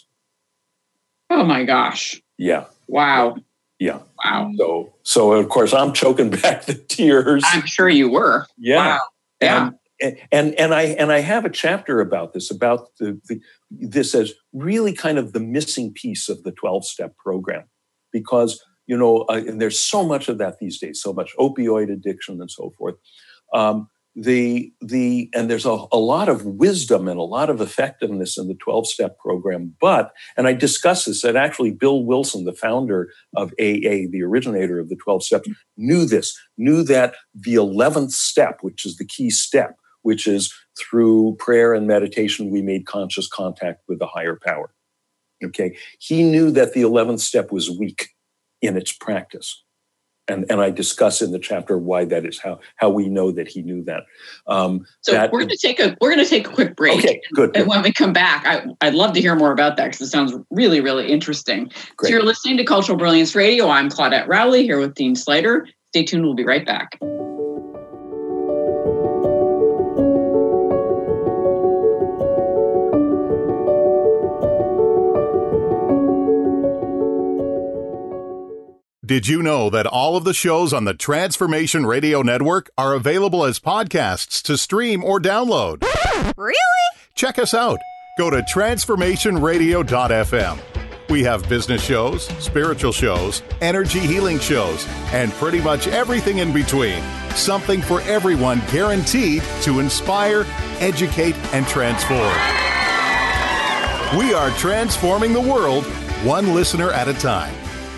Oh my gosh. Yeah. Wow. Yeah. Wow. So, so of course, I'm choking back the tears. I'm sure you were. Yeah. Wow. Yeah. And, and and I and I have a chapter about this, about the, the this as really kind of the missing piece of the twelve-step program, because you know, uh, and there's so much of that these days, so much opioid addiction and so forth. Um, the the and there's a, a lot of wisdom and a lot of effectiveness in the twelve-step program. But, and I discuss this, that actually Bill Wilson, the founder of A A, the originator of the twelve steps, knew this, knew that the eleventh step, which is the key step, which is through prayer and meditation, we made conscious contact with the higher power. Okay, he knew that the eleventh step was weak in its practice. And, and I discuss in the chapter why that is, how how we know that he knew that. Um, so that, we're going to take a we're going to take a quick break. Okay, good. And, and when we come back, I, I'd love to hear more about that because it sounds really really interesting. Great. So you're listening to Cultural Brilliance Radio. I'm Claudette Rowley here with Dean Slater. Stay tuned. We'll be right back. Did you know that all of the shows on the Transformation Radio Network are available as podcasts to stream or download? Really? Check us out. Go to transformation radio dot f m. We have business shows, spiritual shows, energy healing shows, and pretty much everything in between. Something for everyone, guaranteed to inspire, educate, and transform. We are transforming the world, one listener at a time.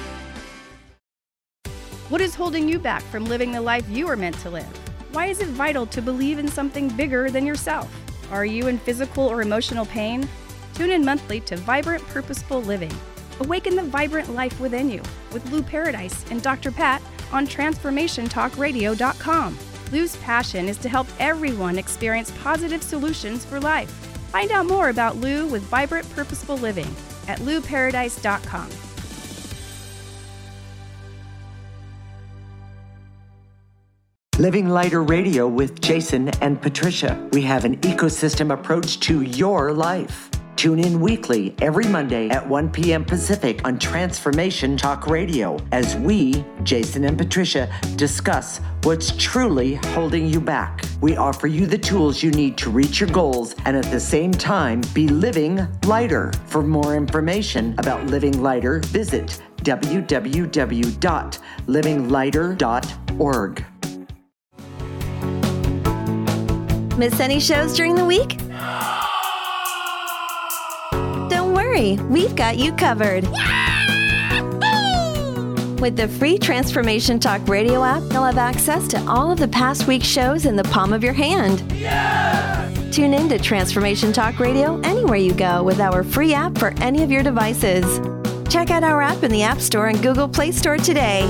What is holding you back from living the life you are meant to live? Why is it vital to believe in something bigger than yourself? Are you in physical or emotional pain? Tune in monthly to Vibrant Purposeful Living. Awaken the vibrant life within you with Lou Paradise and Doctor Pat on transformation talk radio dot com. Lou's passion is to help everyone experience positive solutions for life. Find out more about Lou with Vibrant Purposeful Living at lou paradise dot com. Living Lighter Radio with Jason and Patricia. We have an ecosystem approach to your life. Tune in weekly every Monday at one p.m. Pacific on Transformation Talk Radio as we, Jason and Patricia, discuss what's truly holding you back. We offer you the tools you need to reach your goals and at the same time be living lighter. For more information about Living Lighter, visit w w w dot living lighter dot org. Miss any shows during the week? Don't worry, we've got you covered. With the free Transformation Talk Radio app, you'll have access to all of the past week's shows in the palm of your hand. Yeah! Tune in to Transformation Talk Radio anywhere you go with our free app for any of your devices. Check out our app in the App Store and Google Play Store today.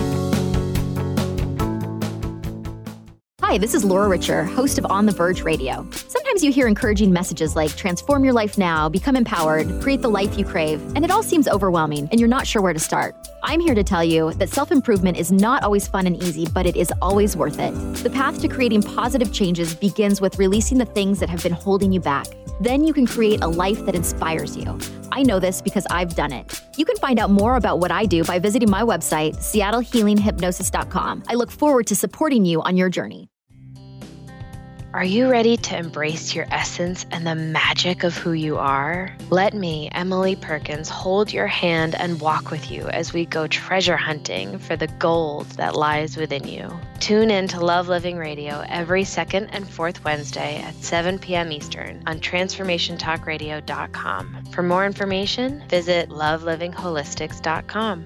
Hi, this is Laura Richer, host of On the Verge Radio. Sometimes you hear encouraging messages like transform your life now, become empowered, create the life you crave, and it all seems overwhelming and you're not sure where to start. I'm here to tell you that self-improvement is not always fun and easy, but it is always worth it. The path to creating positive changes begins with releasing the things that have been holding you back. Then you can create a life that inspires you. I know this because I've done it. You can find out more about what I do by visiting my website, seattle healing hypnosis dot com. I look forward to supporting you on your journey. Are you ready to embrace your essence and the magic of who you are? Let me, Emily Perkins, hold your hand and walk with you as we go treasure hunting for the gold that lies within you. Tune in to Love Living Radio every second and fourth Wednesday at seven p.m. Eastern on transformation talk radio dot com. For more information, visit love living holistics dot com.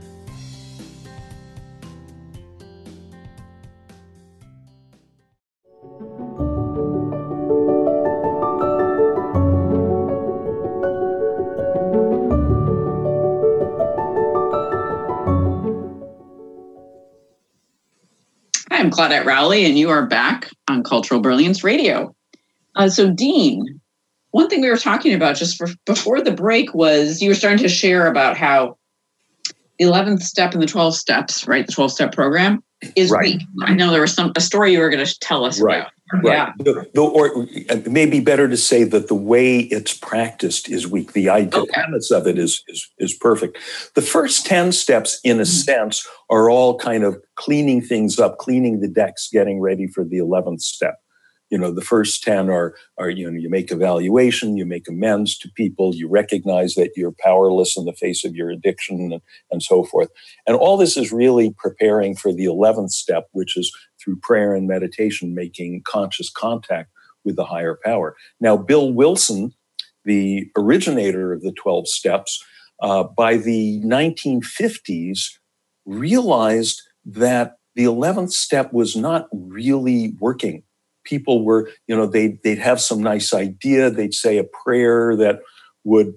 I'm Claudette Rowley, and you are back on Cultural Brilliance Radio. Uh, so, Dean, one thing we were talking about just for, before the break was you were starting to share about how the eleventh step and the twelve steps, right, the twelve-step program is right. weak. I know there was some a story you were going to tell us right. about. Right. Yeah. The, the, or it may be better to say that the way it's practiced is weak. The idea okay. premise of it is, is is perfect. The first ten steps, in a mm-hmm. sense, are all kind of cleaning things up, cleaning the decks, getting ready for the eleventh step. You know, the first ten are, are, you know, you make evaluation, you make amends to people, you recognize that you're powerless in the face of your addiction and, and so forth. And all this is really preparing for the eleventh step, which is through prayer and meditation, making conscious contact with the higher power. Now, Bill Wilson, the originator of the twelve steps, uh, by the nineteen fifties, realized that the eleventh step was not really working. People were, you know, they'd, they'd have some nice idea. They'd say a prayer that would,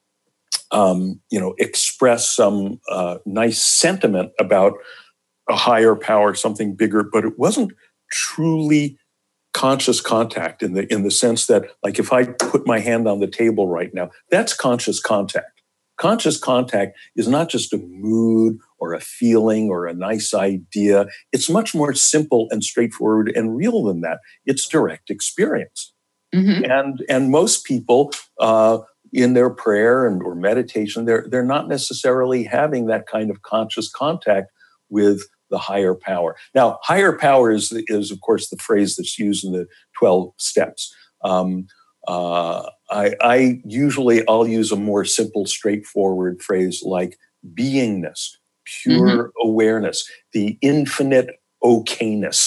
um, you know, express some uh, nice sentiment about a higher power, something bigger, but it wasn't truly conscious contact in the in the sense that, like, if I put my hand on the table right now, that's conscious contact. Conscious contact is not just a mood or a feeling or a nice idea. It's much more simple and straightforward and real than that. It's direct experience. Mm-hmm. And and most people uh, in their prayer and or meditation, they're they're not necessarily having that kind of conscious contact with the higher power. Now, higher power is, is of course, the phrase that's used in the twelve steps. Um, uh, I, I usually, I'll use a more simple, straightforward phrase like beingness, pure mm-hmm. awareness, the infinite okayness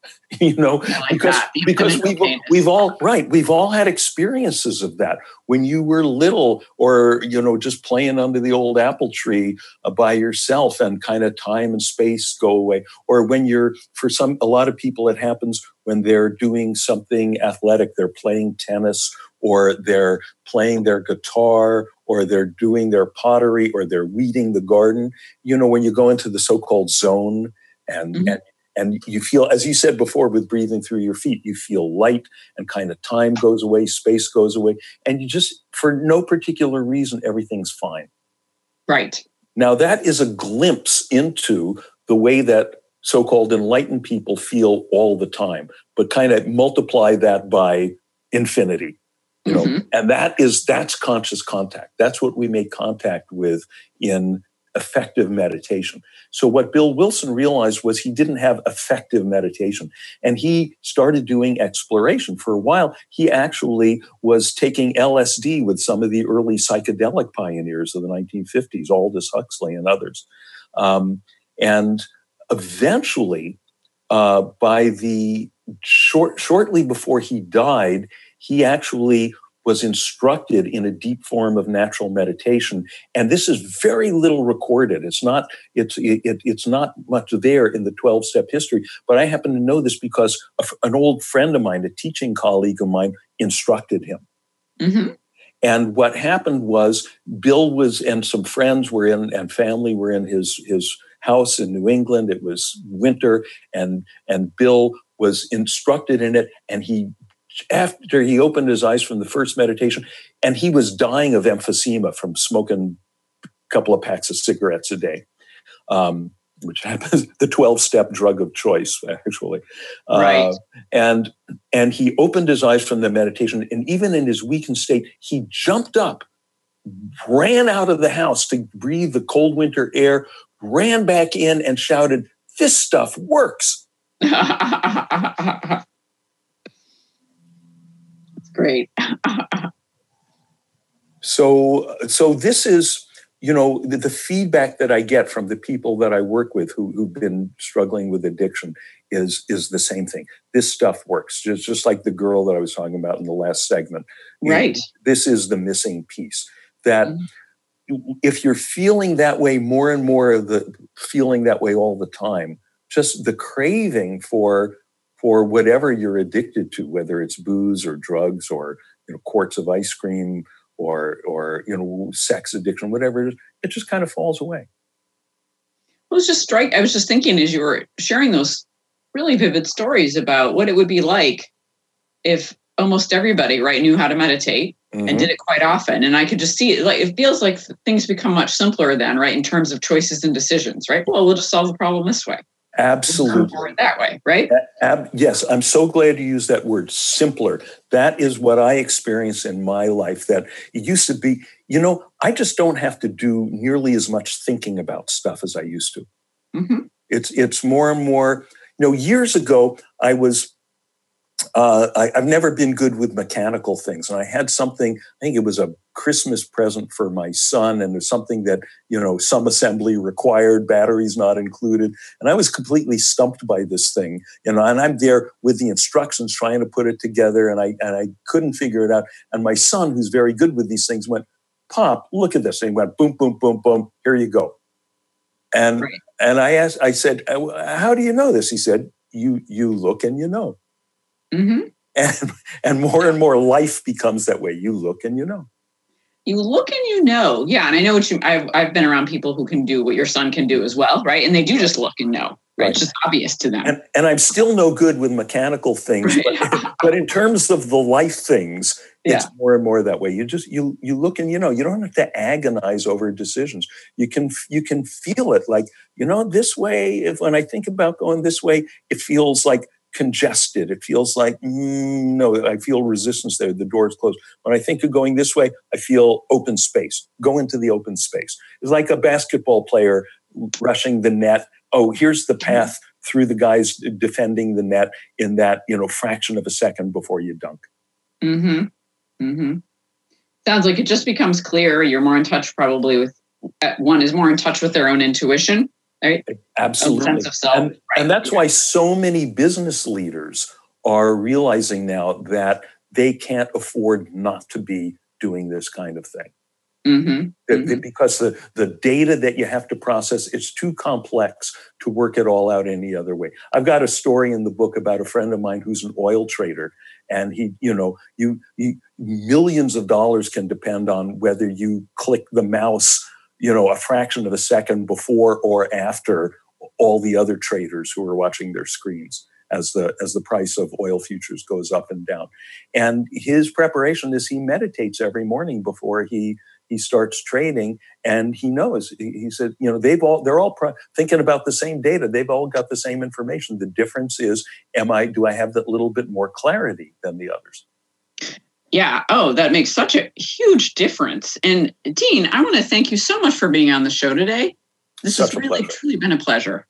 You know, like because that. because we've we've all right, we've all had experiences of that when you were little, or you know, just playing under the old apple tree uh, by yourself, and kind of time and space go away. Or when you're, for some, a lot of people, it happens when they're doing something athletic, they're playing tennis, or they're playing their guitar, or they're doing their pottery, or they're weeding the garden. You know, when you go into the so-called zone, and mm-hmm. and And you feel, as you said before, with breathing through your feet, you feel light, and kind of time goes away, space goes away. And you just, for no particular reason, everything's fine. Right. Now, that is a glimpse into the way that so-called enlightened people feel all the time, but kind of multiply that by infinity. You know, mm-hmm. and that is, that's conscious contact. That's what we make contact with in effective meditation. So what Bill Wilson realized was he didn't have effective meditation, and he started doing exploration. For a while, he actually was taking L S D with some of the early psychedelic pioneers of the nineteen fifties, Aldous Huxley and others. Um, and eventually, uh, by the short, shortly before he died, he actually was instructed in a deep form of natural meditation. And this is very little recorded. It's not, it's, it, it's not much there in the twelve-step history, but I happen to know this because a, an old friend of mine, a teaching colleague of mine, instructed him. Mm-hmm. And what happened was Bill was, and some friends were in, and family were in his, his house in New England. It was winter, and, and Bill was instructed in it, and he after he opened his eyes from the first meditation, and he was dying of emphysema from smoking a couple of packs of cigarettes a day, um, which happens, the twelve-step drug of choice, actually. Right. Uh, and, and he opened his eyes from the meditation, and even in his weakened state, he jumped up, ran out of the house to breathe the cold winter air, ran back in and shouted, "This stuff works." Great. so, so this is, you know, the, the feedback that I get from the people that I work with who, who've been struggling with addiction is, is the same thing. This stuff works, just, just like the girl that I was talking about in the last segment. Right. This is the missing piece, that mm-hmm. if you're feeling that way more and more of the feeling that way all the time, just the craving for for whatever you're addicted to, whether it's booze or drugs or, you know, quarts of ice cream or, or, you know, sex addiction, whatever it is, it just kind of falls away. I was just strike. I was just thinking as you were sharing those really vivid stories about what it would be like if almost everybody, right, knew how to meditate mm-hmm. and did it quite often. And I could just see it, like, it feels like things become much simpler then, right, in terms of choices and decisions, right? Well, we'll just solve the problem this way. Absolutely. That way, right? Ab- yes, I'm so glad you used that word, simpler. That is what I experience in my life, that it used to be, you know, I just don't have to do nearly as much thinking about stuff as I used to. Mm-hmm. It's it's more and more, you know, years ago, I was, uh, I, I've never been good with mechanical things. And I had something, I think it was a Christmas present for my son, and there's something that, you know, some assembly required, batteries not included. And I was completely stumped by this thing, you know, and I'm there with the instructions trying to put it together, and I and I couldn't figure it out. And my son, who's very good with these things, went, "Pop, look at this." And he went, boom, boom, boom, boom, here you go. And right. and I asked, I said, "How do you know this?" He said, you you look and you know. Mm-hmm. And and more and more life becomes that way. You look and you know. You look and you know. Yeah. And I know what you, I've, I've been around people who can do what your son can do as well. Right. And they do just look and know. Right. It's just obvious to them. And, and I'm still no good with mechanical things, right. but, but in terms of the life things, yeah. it's more and more that way. You just, you, you look and you know, you don't have to agonize over decisions. You can, you can feel it like, you know, this way, if when I think about going this way, it feels like congested. It feels like, mm, no, I feel resistance there. The door's closed. When I think of going this way, I feel open space. Go into the open space. It's like a basketball player rushing the net. Oh, here's the path through the guys defending the net in that, you know, fraction of a second before you dunk. Mm-hmm. Mm-hmm. Sounds like it just becomes clear. You're more in touch probably with, one is more in touch with their own intuition right? Absolutely. Sense of self. And, right. and that's why so many business leaders are realizing now that they can't afford not to be doing this kind of thing. Mm-hmm. Mm-hmm. Because the, the data that you have to process is too complex to work it all out any other way. I've got a story in the book about a friend of mine who's an oil trader, and he, you know, you, you millions of dollars can depend on whether you click the mouse, you know, a fraction of a second before or after all the other traders who are watching their screens as the as the price of oil futures goes up and down. And his preparation is he meditates every morning before he he starts trading, and he knows. He, he said, you know, they've all they're all pro- thinking about the same data. They've all got the same information. The difference is, am I do I have that little bit more clarity than the others? Yeah. Oh, that makes such a huge difference. And Dean, I want to thank you so much for being on the show today. This Such has really, pleasure. truly been a pleasure.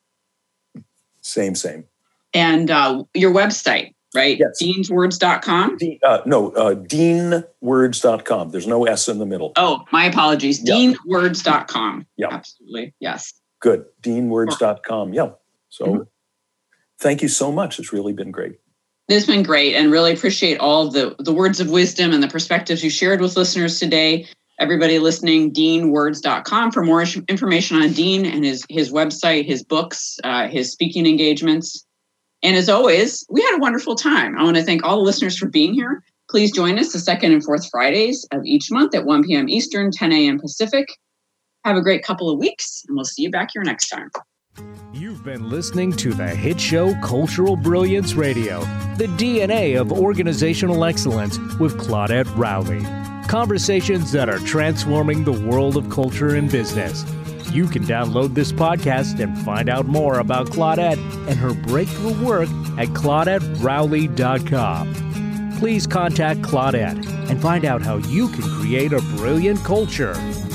Same, same. And uh, your website, right? Yes. deans words dot com? De- uh, no, uh, dean words dot com. There's no S in the middle. Oh, my apologies. Yeah. dean words dot com. Yeah. Absolutely. Yes. Good. dean words dot com. Yeah. So Mm-hmm. thank you so much. It's really been great. It's been great, and really appreciate all the, the words of wisdom and the perspectives you shared with listeners today. Everybody listening, dean words dot com for more information on Dean and his, his website, his books, uh, his speaking engagements. And as always, we had a wonderful time. I want to thank all the listeners for being here. Please join us the second and fourth Fridays of each month at one p.m. Eastern, ten a.m. Pacific. Have a great couple of weeks, and we'll see you back here next time. You've been listening to the hit show Cultural Brilliance Radio, the D N A of organizational excellence with Claudette Rowley. Conversations that are transforming the world of culture and business. You can download this podcast and find out more about Claudette and her breakthrough work at claudette rowley dot com. Please contact Claudette and find out how you can create a brilliant culture.